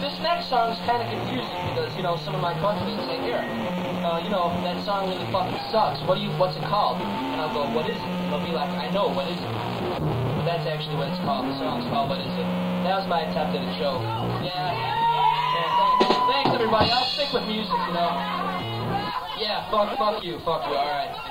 this next song is kind of confusing because, you know, some of my countrymen say, here, you know, that song really fucking sucks. What's it called? And I'll go, what is it? And they'll be like, I know, what is it? But that's actually what it's called. The song's called What Is It? That was my attempt at a joke. Yeah, thanks everybody. I'll stick with music, you know. Yeah, fuck you, alright.